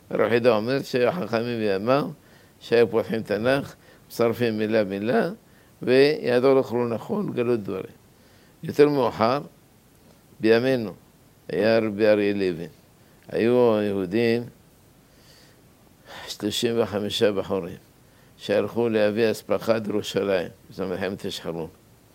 הרב חידה אומר שהחכמים בימיו, שהיו פותחים תנ"ך, מצרפים מילה מילה, וידעו לקרוא נכון גלות דברים. יותר מאוחר, בימינו, היה רבי אריה לוין. היו יהודים 35 בחורים, שהלכו להביא אספחת ירושלים, בזמן מלחמת השחרור.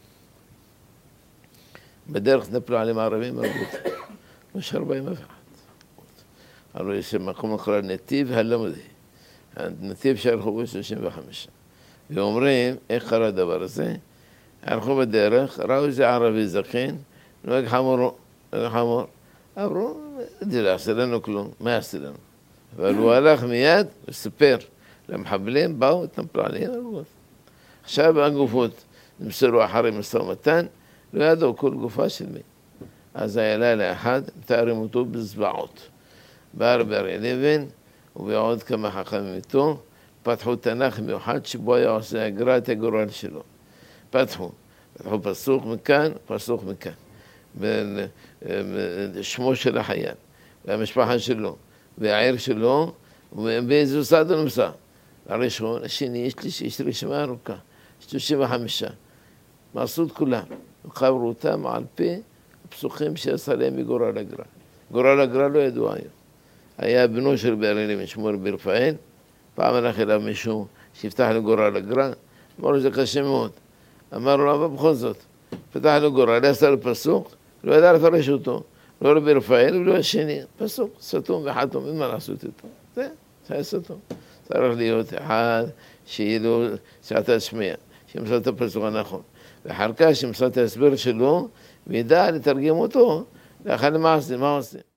בדרך נפלו עליהם הערבים הרבה, לא שהרבעים אף אחד. הלוא יש מקום נקרא נתיב הלמדי, הנתיב שהלכו בו 35. ואומרים, איך קרה הדבר הזה? הלכו בדרך, ראו איזה ערבי זקן, נוהג חמור, אמרו, זה לא יעשה לנו כלום, מה יעשה לנו? אבל הוא הלך מיד וסיפר למחבלים, באו, התנפלו עליהם הרגות. עכשיו הגופות נמסרו אחרי משא ומתן, לא ידעו כל גופה של מי. אז היה לילה אחד, מתארים אותו בזוועות. בא רבי אריה לוין, ובעוד כמה חכמים איתו, פתחו תנ"ך מיוחד שבו היה עושה הגר"א את הגורל שלו. פתחו פסוק מכאן, פסוק מכאן. שמו של החייל, והמשפחה שלו, והעיר שלו, ובאיזו סעד הוא נמצא. הראשון, השני, יש רשימה ארוכה, 35. מה עשו את כולם? וחברו אותם על פי הפסוקים שעשה להם בגורל הגר"א. גורל הגר"א לא ידוע היום. היה בנו של רבי אריה לוין, שמו רבי רפאל, פעם הלך אליו מישהו שיפתח לו גורל הגר"א, אמר לו זה קשה מאוד. אמר לו, אבל בכל זאת, פתח לו גורל, עשה לו פסוק, לא ידע לפרש אותו, לא רבי רפאל ולא השני, פסוק, סתום וחתום, אין מה לעשות איתו. זה היה סתום. צריך להיות אחד שיהיה לו סעתא שמיא, שימצא את הפסוק הנכון. ואחר כך שימצא את ההסבר שלו, וידע לתרגם אותו לאחר למעשה, מה עושה.